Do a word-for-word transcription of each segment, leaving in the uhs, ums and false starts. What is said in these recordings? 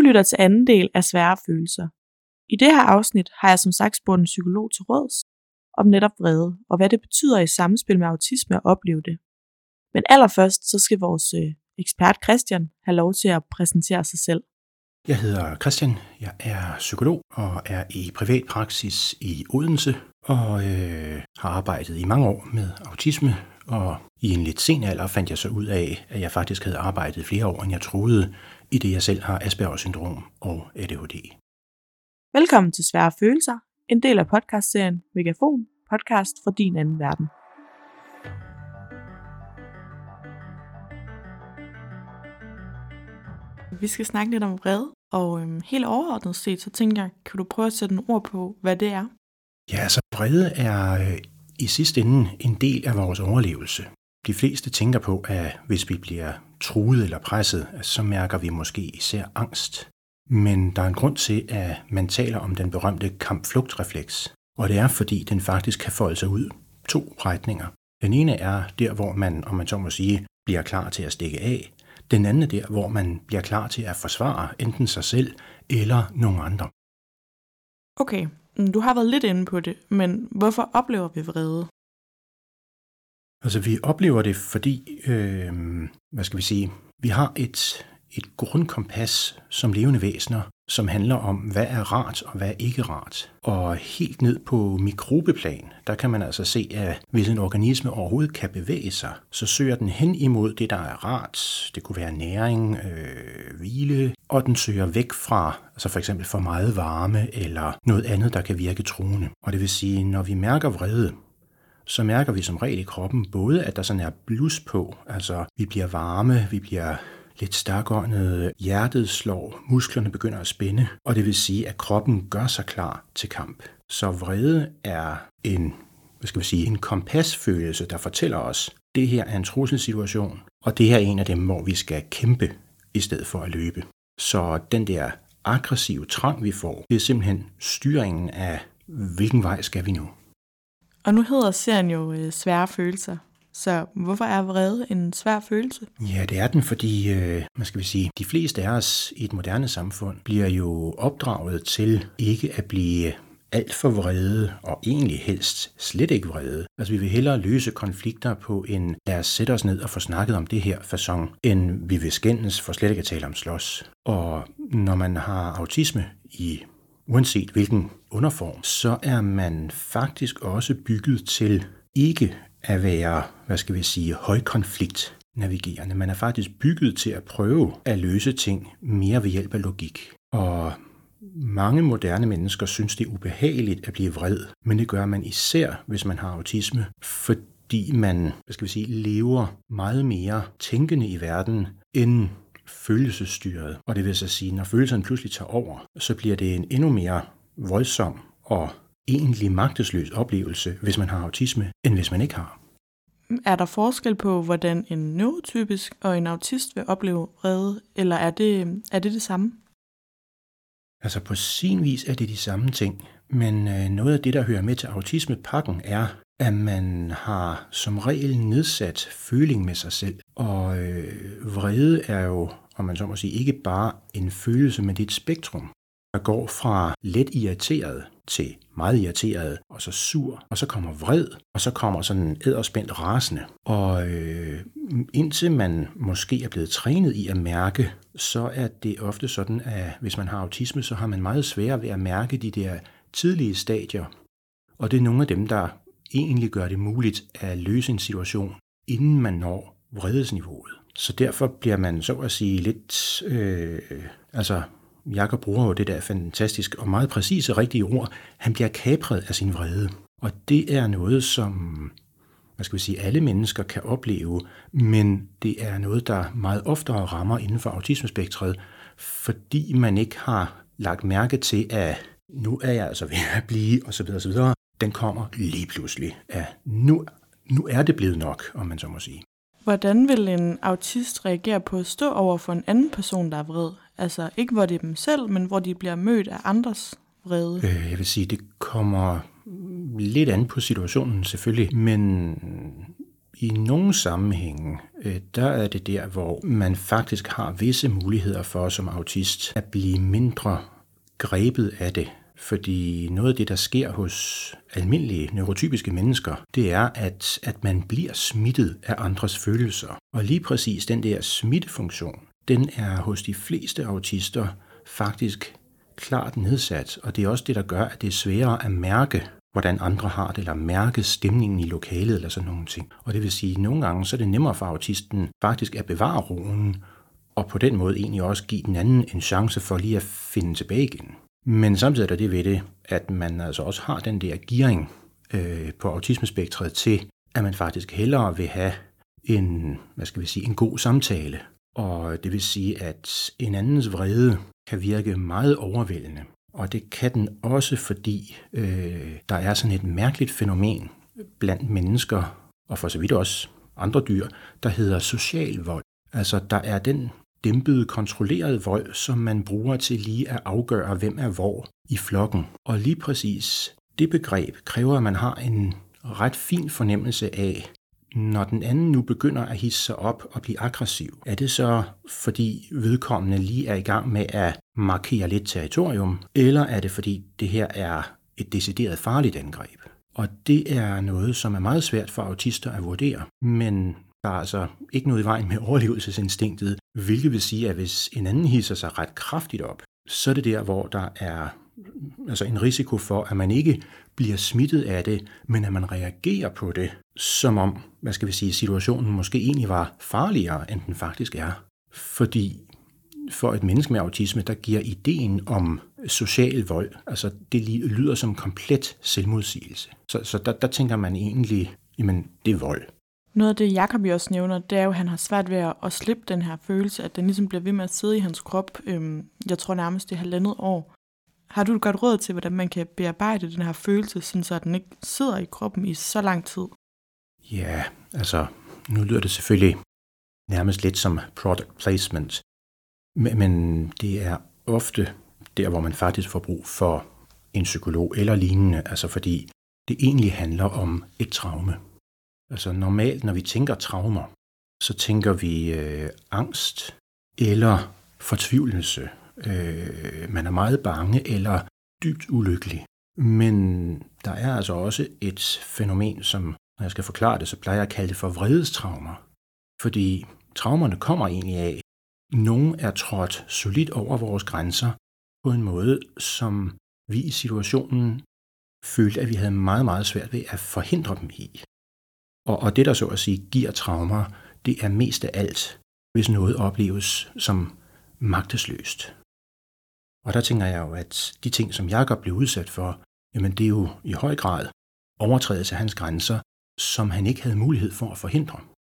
lytter til anden del af Svære følelser. I det her afsnit har jeg som sagt spurgt en psykolog til råds om netop vrede, og hvad det betyder i samspil med autisme at opleve det. Men allerførst så skal vores øh, ekspert Christian have lov til at præsentere sig selv. Jeg hedder Christian, jeg er psykolog og er i privat praksis i Odense og øh, har arbejdet i mange år med autisme, og i en lidt sen alder fandt jeg så ud af, at jeg faktisk havde arbejdet flere år, end jeg troede, i det jeg selv har Aspergers syndrom og A D H D. Velkommen til Svære følelser, en del af podcastserien Megafon, podcast fra din anden verden. Vi skal snakke lidt om vrede, og øhm, helt overordnet set, så tænker jeg, kan du prøve at sætte en ord på, hvad det er? Ja, altså vrede er øh, i sidste ende en del af vores overlevelse. De fleste tænker på, at hvis vi bliver truet eller presset, så mærker vi måske især angst. Men der er en grund til, at man taler om den berømte kamp-flugt-refleks. Og det er, fordi den faktisk kan folde sig ud to retninger. Den ene er der, hvor man, om man så må sige, bliver klar til at stikke af. Den anden er der, hvor man bliver klar til at forsvare enten sig selv eller nogle andre. Okay, du har været lidt inde på det, men hvorfor oplever vi vrede? Altså, vi oplever det, fordi, øh, hvad skal vi sige, vi har et, et grundkompas som levende væsener, som handler om, hvad er rart og hvad er ikke rart. Og helt ned på mikrobeplan, der kan man altså se, at hvis en organisme overhovedet kan bevæge sig, så søger den hen imod det, der er rart. Det kunne være næring, øh, hvile, og den søger væk fra, altså for eksempel for meget varme eller noget andet, der kan virke truende. Og det vil sige, når vi mærker vrede, så mærker vi som regel i kroppen både, at der sådan er blus på, altså vi bliver varme, vi bliver lidt stakåndet, hjertet slår, musklerne begynder at spænde, og det vil sige, at kroppen gør sig klar til kamp. Så vrede er en, hvad skal vi sige, en kompasfølelse, der fortæller os, det her er en trusselsituation, og det her er en af dem, hvor vi skal kæmpe i stedet for at løbe. Så den der aggressive trang, vi får, det er simpelthen styringen af, hvilken vej skal vi nu. Og nu hedder serien jo øh, Svære følelser. Så hvorfor er vrede en svær følelse? Ja, det er den, fordi, øh, hvad skal vi sige, de fleste af os i et moderne samfund bliver jo opdraget til ikke at blive alt for vrede, og egentlig helst slet ikke vrede. Altså, vi vil hellere løse konflikter på en, lad os sætte os ned og få snakket om det her facon, end vi vil skændes for slet ikke at tale om slås. Og når man har autisme i uanset hvilken underform, så er man faktisk også bygget til ikke at være, hvad skal vi sige, højkonfliktnavigerende. Man er faktisk bygget til at prøve at løse ting mere ved hjælp af logik. Og mange moderne mennesker synes, det er ubehageligt at blive vred, men det gør man især, hvis man har autisme, fordi man, hvad skal vi sige, lever meget mere tænkende i verden end følelsesstyret. Og det vil så sige, når følelserne pludselig tager over, så bliver det en endnu mere voldsom og egentlig magtesløs oplevelse, hvis man har autisme, end hvis man ikke har. Er der forskel på, hvordan en neurotypisk og en autist vil opleve vrede, eller er det, er det det samme? Altså på sin vis er det de samme ting, men noget af det, der hører med til autismepakken, er, at man har som regel nedsat føling med sig selv. Og øh, vrede er jo, om man så må sige, ikke bare en følelse, men det er et spektrum, der går fra let irriteret til meget irriteret, og så sur, og så kommer vred, og så kommer sådan en edderspændt rasende. Og øh, indtil man måske er blevet trænet i at mærke, så er det ofte sådan, at hvis man har autisme, så har man meget sværere ved at mærke de der tidlige stadier. Og det er nogle af dem, der egentlig gør det muligt at løse en situation, inden man når vredesniveauet. Så derfor bliver man så at sige lidt, øh, altså Jakob bruger jo det der fantastisk og meget præcise rigtige ord, han bliver kapret af sin vrede. Og det er noget, som, hvad skal vi sige, alle mennesker kan opleve, men det er noget, der meget oftere rammer inden for autismespektret, fordi man ikke har lagt mærke til, at nu er jeg altså ved at blive, osv. osv. Den kommer lige pludselig, at nu, nu er det blevet nok, om man så må sige. Hvordan vil en autist reagere på at stå over for en anden person, der er vred? Altså ikke hvor det er dem selv, men hvor de bliver mødt af andres vrede. Øh, jeg vil sige, det kommer lidt an på situationen selvfølgelig, men i nogle sammenhænge der er det der, hvor man faktisk har visse muligheder for som autist at blive mindre grebet af det. Fordi noget af det, der sker hos almindelige neurotypiske mennesker, det er, at, at man bliver smittet af andres følelser. Og lige præcis den der smittefunktion, den er hos de fleste autister faktisk klart nedsat. Og det er også det, der gør, at det er sværere at mærke, hvordan andre har det, eller mærke stemningen i lokalet, eller sådan nogle ting. Og det vil sige, at nogle gange så er det nemmere for autisten faktisk at bevare roen, og på den måde egentlig også give den anden en chance for lige at finde tilbage igen. Men samtidig er der det ved det, at man altså også har den der gearing øh, på autismespektret til, at man faktisk hellere vil have en, hvad skal vi sige, en god samtale. Og det vil sige, at en andens vrede kan virke meget overvældende. Og det kan den også, fordi øh, der er sådan et mærkeligt fænomen blandt mennesker, og for så vidt også andre dyr, der hedder social vold. Altså der er den dæmpede, kontrollerede vold, som man bruger til lige at afgøre, hvem er hvor i flokken. Og lige præcis det begreb kræver, at man har en ret fin fornemmelse af, når den anden nu begynder at hisse sig op og blive aggressiv. Er det så, fordi vedkommende lige er i gang med at markere lidt territorium, eller er det, fordi det her er et decideret farligt angreb? Og det er noget, som er meget svært for autister at vurdere, men der er altså ikke noget i vejen med overlevelsesinstinktet, hvilket vil sige, at hvis en anden hisser sig ret kraftigt op, så er det der, hvor der er altså en risiko for, at man ikke bliver smittet af det, men at man reagerer på det, som om, hvad skal vi sige, situationen måske egentlig var farligere, end den faktisk er. Fordi for et menneske med autisme, der giver ideen om social vold, altså det lyder som komplet selvmodsigelse. Så, så der, der tænker man egentlig, jamen det er vold. Noget af det, Jacob også nævner, det er jo, at han har svært ved at slippe den her følelse, at den ligesom bliver ved med at sidde i hans krop. Øhm, jeg tror nærmest det halvandet år. Har du et godt råd til, hvordan man kan bearbejde den her følelse, sådan så den ikke sidder i kroppen i så lang tid? Ja, altså nu lyder det selvfølgelig nærmest lidt som product placement, men det er ofte der, hvor man faktisk får brug for en psykolog eller lignende, altså fordi det egentlig handler om et traume. Altså normalt, når vi tænker traumer, så tænker vi øh, angst eller fortvivlelse. Øh, man er meget bange eller dybt ulykkelig. Men der er altså også et fænomen, som, når jeg skal forklare det, så plejer jeg at kalde det for vredestraumer. Fordi traumerne kommer egentlig af, nogen er trådt solidt over vores grænser på en måde, som vi i situationen følte, at vi havde meget, meget svært ved at forhindre dem i. Og, og det, der så at sige giver traumer, det er mest af alt, hvis noget opleves som magtesløst. Og der tænker jeg jo, at de ting, som Jacob blev udsat for, jamen det er jo i høj grad overtrædelse af hans grænser, som han ikke havde mulighed for at forhindre.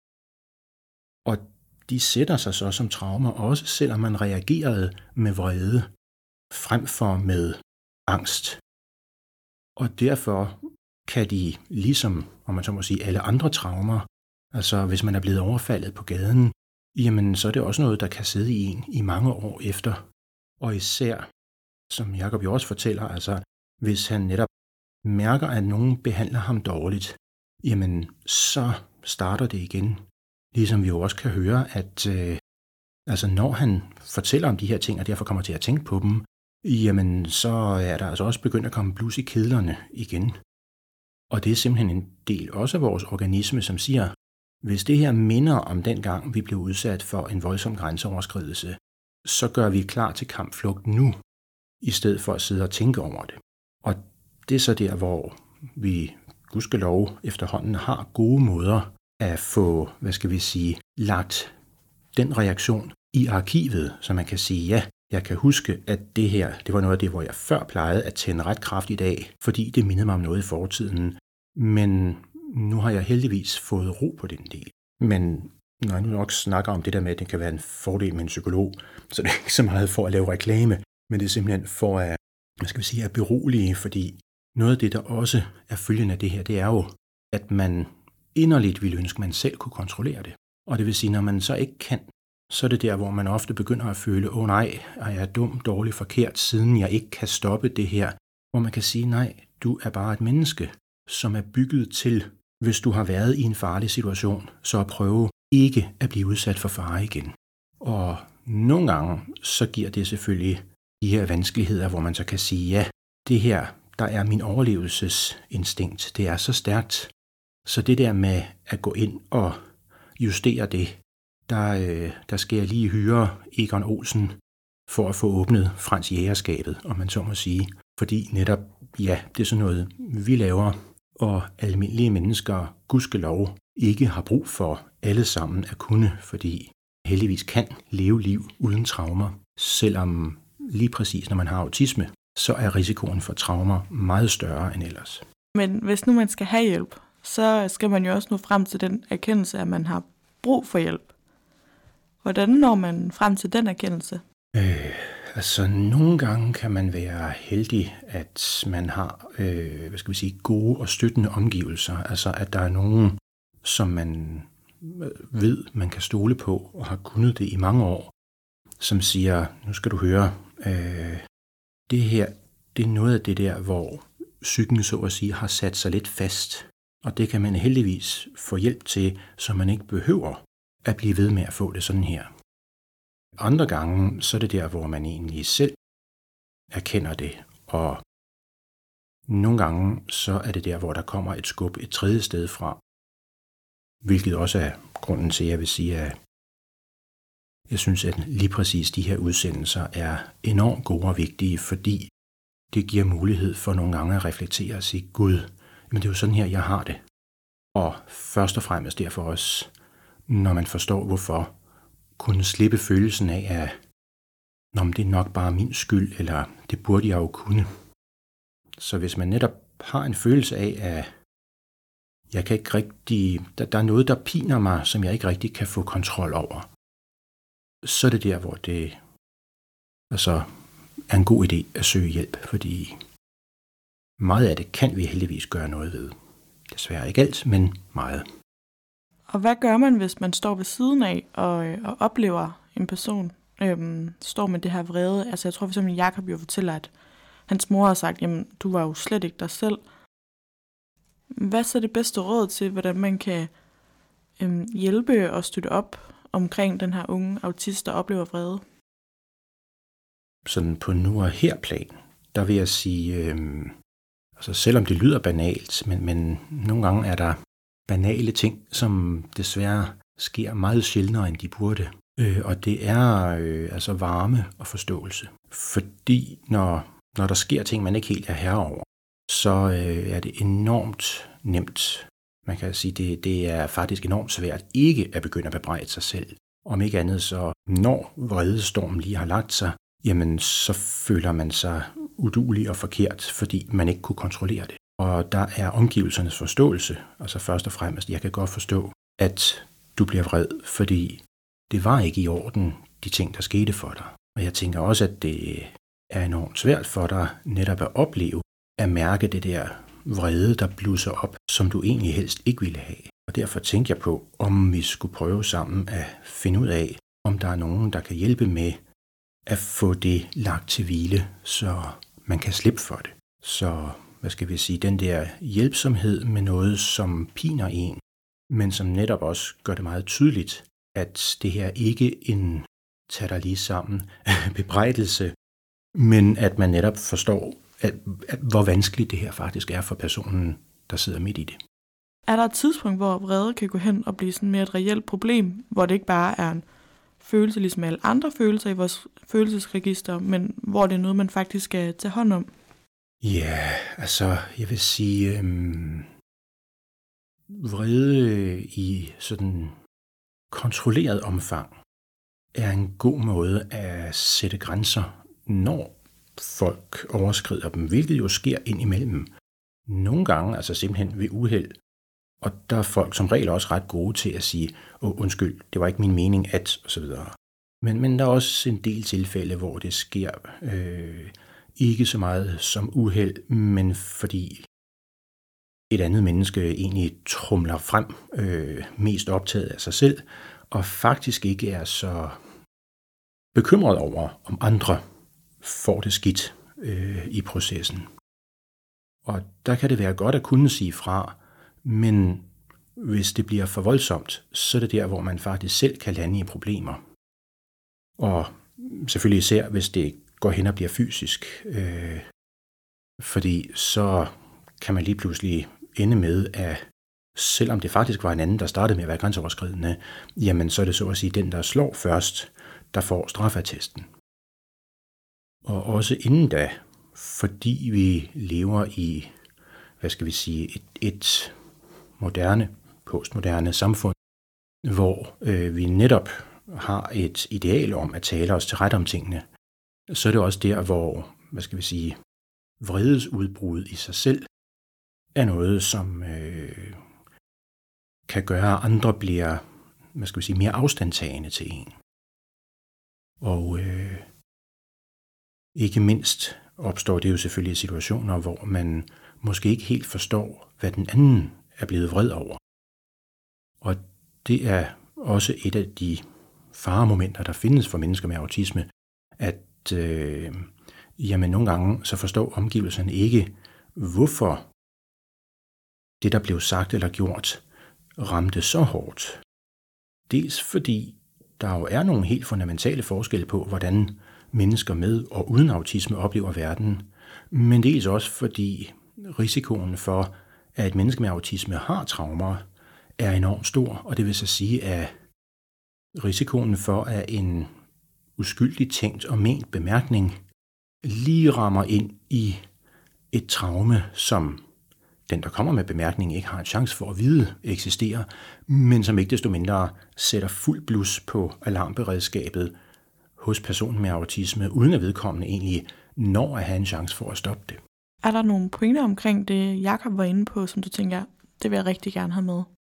Og de sætter sig så som traumer, også selvom man reagerede med vrede, frem for med angst. Og derfor kan de, ligesom om man så må sige, alle andre traumer, altså hvis man er blevet overfaldet på gaden, jamen så er det også noget, der kan sidde i en i mange år efter. Og især, som Jacob jo også fortæller, altså hvis han netop mærker, at nogen behandler ham dårligt, jamen så starter det igen. Ligesom vi jo også kan høre, at øh, altså når han fortæller om de her ting, og derfor kommer til at tænke på dem, jamen så er der altså også begyndt at komme blus i kedlerne igen. Og det er simpelthen en del også af vores organisme, som siger, hvis det her minder om den gang, vi blev udsat for en voldsom grænseoverskridelse, så gør vi klar til kampflugt nu, i stedet for at sidde og tænke over det. Og det er så der, hvor vi gudskelov efterhånden har gode måder at få, hvad skal vi sige, lagt den reaktion i arkivet, så man kan sige, ja, jeg kan huske, at det her, det var noget af det, hvor jeg før plejede at tænde ret kraftigt af, fordi det mindede mig om noget i fortiden. Men nu har jeg heldigvis fået ro på den del. Men når jeg nu nok snakker om det der med, at det kan være en fordel med en psykolog, så det er ikke så meget for at lave reklame, men det er simpelthen for at, hvad skal vi sige, at berolige, fordi noget af det, der også er følgende af det her, det er jo, at man inderligt ville ønske, at man selv kunne kontrollere det. Og det vil sige, når man så ikke kan, så er det der, hvor man ofte begynder at føle, åh oh, nej, er jeg dum, dårlig, forkert, siden jeg ikke kan stoppe det her. Hvor man kan sige, nej, du er bare et menneske, som er bygget til, hvis du har været i en farlig situation, så at prøve ikke at blive udsat for fare igen. Og nogle gange, så giver det selvfølgelig de her vanskeligheder, hvor man så kan sige, ja, det her, der er min overlevelsesinstinkt, det er så stærkt, så det der med at gå ind og justere det, der, øh, der skal jeg lige hyre Egon Olsen for at få åbnet Frans Jægerskabet, om man så må sige. Fordi netop, ja, det er sådan noget, vi laver, og almindelige mennesker, gudskelov, ikke har brug for alle sammen at kunne, fordi heldigvis kan leve liv uden traumer, selvom lige præcis når man har autisme, så er risikoen for traumer meget større end ellers. Men hvis nu man skal have hjælp, så skal man jo også nå frem til den erkendelse, at man har brug for hjælp. Hvordan når man frem til den erkendelse? Øh, altså, nogle gange kan man være heldig, at man har øh, hvad skal vi sige, gode og støttende omgivelser. Altså, at der er nogen, som man ved, man kan stole på og har kunnet det i mange år, som siger, nu skal du høre, øh, det her, det er noget af det der, hvor psyken så at sige har sat sig lidt fast. Og det kan man heldigvis få hjælp til, så man ikke behøver at blive ved med at få det sådan her. Andre gange, så er det der, hvor man egentlig selv erkender det, og nogle gange, så er det der, hvor der kommer et skub et tredje sted fra, hvilket også er grunden til, at jeg vil sige, at jeg synes, at lige præcis de her udsendelser er enormt gode og vigtige, fordi det giver mulighed for nogle gange at reflektere og sige, Gud, men det er jo sådan her, jeg har det. Og først og fremmest derfor også, når man forstår hvorfor, kunne slippe følelsen af, at Nå, men det er nok bare min skyld, eller det burde jeg jo kunne. Så hvis man netop har en følelse af, at jeg kan ikke rigtig, der, der er noget, der piner mig, som jeg ikke rigtig kan få kontrol over, så er det der, hvor det altså, er en god idé at søge hjælp, fordi meget af det kan vi heldigvis gøre noget ved. Desværre ikke alt, men meget. Og hvad gør man, hvis man står ved siden af og, og oplever en person, øhm, står med det her vrede? Altså jeg tror for eksempel, Jakob jo fortæller, at hans mor har sagt, jamen du var jo slet ikke dig selv. Hvad så er det bedste råd til, hvordan man kan øhm, hjælpe og støtte op omkring den her unge autist, der oplever vrede? Sådan på nu og her plan, der vil jeg sige, øh, altså selvom det lyder banalt, men, men nogle gange er der banale ting, som desværre sker meget sjældnere, end de burde. Øh, og det er øh, altså varme og forståelse. Fordi når, når der sker ting, man ikke helt er herre over, så øh, er det enormt nemt. Man kan sige, det, det er faktisk enormt svært ikke at begynde at bebrejde sig selv. Om ikke andet, så når vredestormen lige har lagt sig, jamen så føler man sig uduelig og forkert, fordi man ikke kunne kontrollere det. Og der er omgivelsernes forståelse, altså først og fremmest, jeg kan godt forstå, at du bliver vred, fordi det var ikke i orden, de ting, der skete for dig. Og jeg tænker også, at det er enormt svært for dig netop at opleve, at mærke det der vrede, der blusser op, som du egentlig helst ikke ville have. Og derfor tænker jeg på, om vi skulle prøve sammen at finde ud af, om der er nogen, der kan hjælpe med at få det lagt til hvile, så man kan slippe for det. Så, hvad skal vi sige, den der hjælpsomhed med noget, som piner en, men som netop også gør det meget tydeligt, at det her ikke en tag dig lige sammen bebrejdelse, men at man netop forstår, at, at, hvor vanskeligt det her faktisk er for personen, der sidder midt i det. Er der et tidspunkt, hvor vrede kan gå hen og blive sådan mere et reelt problem, hvor det ikke bare er en følelse, ligesom alle andre følelser i vores følelsesregister, men hvor det er noget, man faktisk skal tage hånd om? Ja, altså, jeg vil sige, øhm, vrede i sådan kontrolleret omfang er en god måde at sætte grænser, når folk overskrider dem, hvilket jo sker indimellem. Nogle gange, altså simpelthen ved uheld, og der er folk som regel også ret gode til at sige, åh, undskyld, det var ikke min mening at, og så videre. Men, men der er også en del tilfælde, hvor det sker øh, ikke så meget som uheld, men fordi et andet menneske egentlig trumler frem, øh, mest optaget af sig selv, og faktisk ikke er så bekymret over, om andre får det skidt øh, i processen. Og der kan det være godt at kunne sige fra, men hvis det bliver for voldsomt, så er det der, hvor man faktisk selv kan lande i problemer. Og selvfølgelig især, hvis det går hen og bliver fysisk. Øh, fordi så kan man lige pludselig ende med, at selvom det faktisk var en anden, der startede med at være grænseoverskridende, jamen så er det så at sige den, der slår først, der får straffattesten. Og også inden da, fordi vi lever i, hvad skal vi sige, et, et moderne, postmoderne samfund, hvor øh, vi netop har et ideal om at tale os til ret om tingene, så er det også der, hvor, hvad skal vi sige, vredesudbrud i sig selv er noget, som øh, kan gøre, at andre bliver, hvad skal vi sige, mere afstandtagende til en. Og øh, ikke mindst opstår det jo selvfølgelig i situationer, hvor man måske ikke helt forstår, hvad den anden er blevet vred over. Og det er også et af de faremomenter, der findes for mennesker med autisme, at øh, jamen nogle gange så forstår omgivelserne ikke, hvorfor det, der blev sagt eller gjort, ramte så hårdt. Dels fordi der jo er nogle helt fundamentale forskelle på, hvordan mennesker med og uden autisme oplever verden, men dels også fordi risikoen for, at et menneske med autisme har traumer, er enormt stor, og det vil så sige, at risikoen for, at en uskyldigt tænkt og ment bemærkning lige rammer ind i et traume, som den, der kommer med bemærkningen, ikke har en chance for at vide eksisterer, men som ikke desto mindre sætter fuld blus på alarmberedskabet hos personen med autisme, uden at vedkommende egentlig når at have en chance for at stoppe det. Er der nogle pointer omkring det, Jakob var inde på, som du tænker, det vil jeg rigtig gerne have med?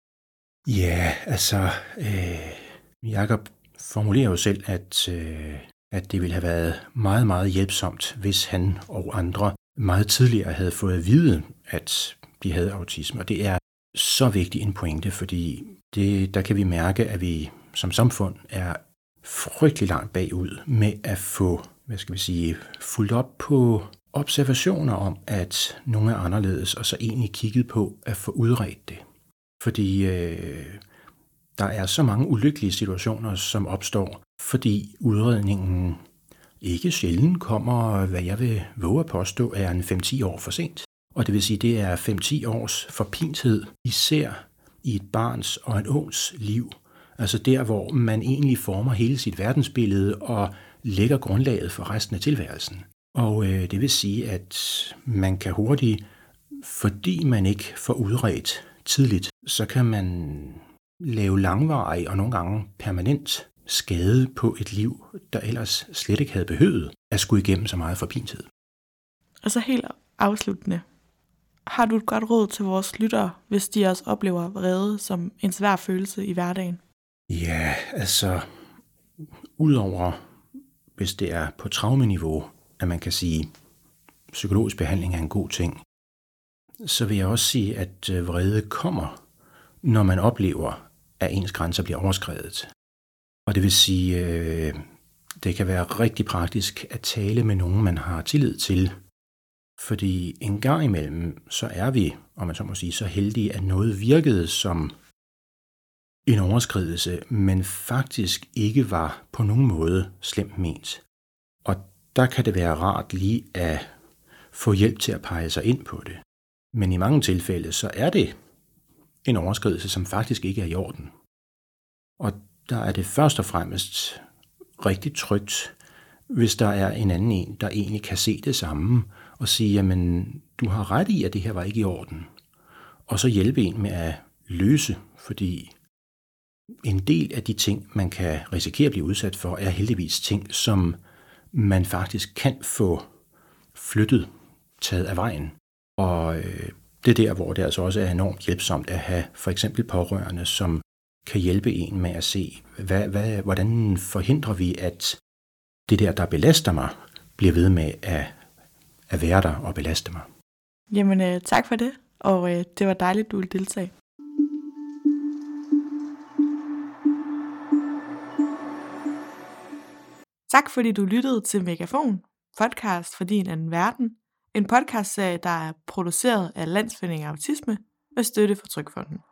Ja, altså, øh, Jakob formulerer jo selv, at, øh, at det ville have været meget, meget hjælpsomt, hvis han og andre meget tidligere havde fået at vide, at de havde autisme. Og det er så vigtig en pointe, fordi det, der kan vi mærke, at vi som samfund er frygtelig langt bagud med at få, hvad skal vi sige, fulgt op på observationer om, at nogen er anderledes, og så egentlig kigget på at få udredt det. Fordi øh, der er så mange ulykkelige situationer, som opstår, fordi udredningen ikke sjældent kommer, hvad jeg vil våge at påstå, er en fem til ti år for sent. Og det vil sige, det er fem til ti års forpinthed, især i et barns og en ungs liv. Altså der, hvor man egentlig former hele sit verdensbillede og lægger grundlaget for resten af tilværelsen. Og øh, det vil sige, at man kan hurtigt, fordi man ikke får udredt tidligt, så kan man lave langvarig og nogle gange permanent skade på et liv, der ellers slet ikke havde behøvet at skulle igennem så meget forpinthed. Og så helt afsluttende. Har du et godt råd til vores lyttere, hvis de også oplever vrede som en svær følelse i hverdagen? Ja, altså, udover hvis det er på traumeniveau, at man kan sige, at psykologisk behandling er en god ting, så vil jeg også sige, at vrede kommer, når man oplever, at ens grænser bliver overskredet. Og det vil sige, øh, det kan være rigtig praktisk at tale med nogen, man har tillid til. Fordi en gang imellem, så er vi, om man så må sige, så heldige, at noget virkede som en overskridelse, men faktisk ikke var på nogen måde slemt ment. Og der kan det være rart lige at få hjælp til at pege sig ind på det. Men i mange tilfælde, så er det en overskridelse, som faktisk ikke er i orden. Og der er det først og fremmest rigtig trygt, hvis der er en anden en, der egentlig kan se det samme og sige, jamen, du har ret i, at det her var ikke i orden. Og så hjælpe en med at løse, fordi en del af de ting, man kan risikere at blive udsat for, er heldigvis ting, som man faktisk kan få flyttet, taget af vejen. Og øh, det er der, hvor det altså også er enormt hjælpsomt at have for eksempel pårørende, som kan hjælpe en med at se, hvad, hvad, hvordan forhindrer vi, at det der, der belaster mig, bliver ved med at, at være der og belaste mig. Jamen, øh, tak for det, og øh, det var dejligt, du ville deltage. Tak fordi du lyttede til Megafon, podcast for din anden verden. En podcastserie, der er produceret af Landsforeningen Autisme med støtte fra Trygfonden.